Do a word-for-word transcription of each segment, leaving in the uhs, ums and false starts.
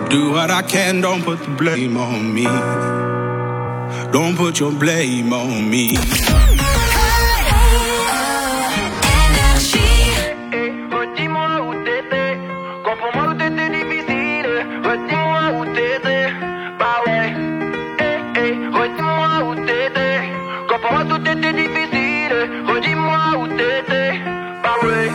Do what I can, don't put the blame on me. Don't put your blame on me. Redis-moi où t'étais, quand pour moi où t'étais difficile. Redis-moi où t'étais, bah ouais. Hey, hey, redis-moi où t'étais, quand pour moi tout était difficile. Redis-moi où t'étais, bah ouais.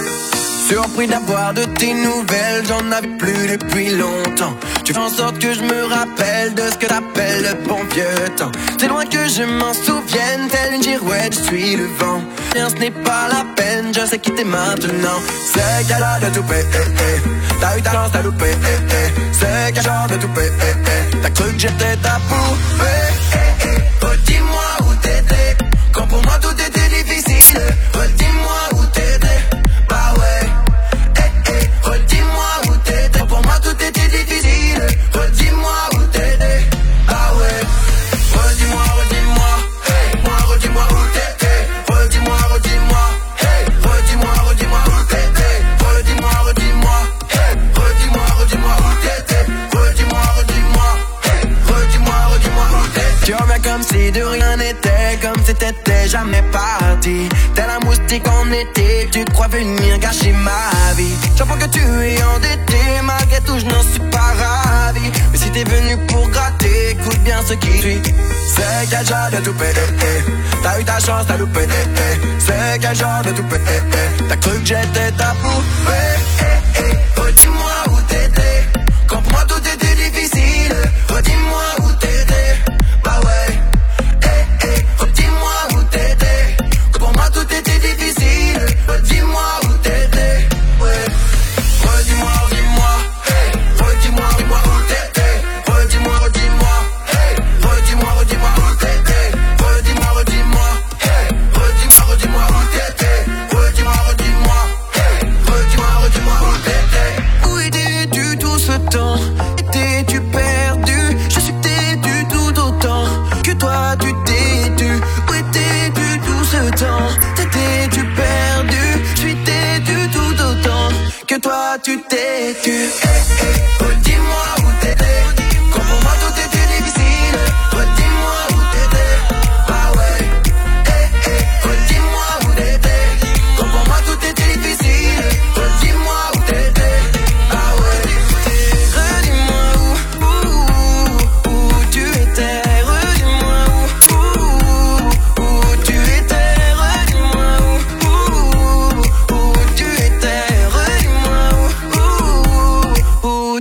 Surpris d'avoir de tes nouvelles, j'en avais plus depuis longtemps. Tu fais en sorte que je me rappelle de ce que t'appelles le bon vieux temps. C'est loin que je m'en souvienne, telle une girouette, je suis le vent. Rien, ce n'est pas la peine, je sais quitter maintenant. C'est qu'elle a de tout payer, eh, eh. T'as eu ta chance, t'as loupé, eh, eh. C'est qu'elle a de tout payer, eh, eh. T'as cru que j'étais ta poupée, eh, eh. Redis-moi où t'étais, quand pour moi tout était difficile. Redis-moi où t'étais, bah ouais. Eh, eh. Redis-moi où t'étais, quand pour moi tout était difficile. Redis-moi où t'étais, ah ouais. Redis-moi, redis-moi, hey, moi, redis-moi où t'étais. Redis-moi, redis-moi, hey, redis-moi, redis-moi où t'étais. Redis-moi, redis-moi, hey, redis-moi, redis-moi où t'étais. Redis-moi, redis-moi, hey, redis-moi, redis-moi où t'étais. Tu reviens comme si de rien n'était, comme si t'étais jamais parti. Tel un moustique en été, tu crois venir gâcher ma vie. J'entends que tu es endetté, malgré tout je n'en suis pas ravi. Mais si t'es venu pour gratter, écoute bien ce qui suit. C'est quel genre de toupé, eh, eh. T'as eu ta chance, t'as loupé, eh, eh. C'est quel genre de toupé, eh, eh. T'as cru que j'étais ta poupée, eh, eh. Redis-moi où t'étais, quand pour moi tout était difficile. Redis-moi où t'étais, bah ouais. Eh, eh. Redis-moi où t'étais, quand pour moi tout était difficile. Redis-moi où t'étais, ouais. Redis-moi, redis-moi, hey. Redis-moi, redis-moi où t'étais. Redis-moi, redis-moi, hey. Redis-moi, redis-moi où t'étais. Redis-moi, redis-moi, hey. Redis-moi, redis-moi où t'étais. Redis-moi, redis-moi, hey. Redis-moi, redis-moi où t'étais. Où étais-tu tout ce temps? Étais-tu perdu? Je suis têtu tout autant que toi tu t'es tu. Où étais-tu tout ce temps? T'étais-tu perdu? Je suis têtu tout autant que toi tu t'es tu.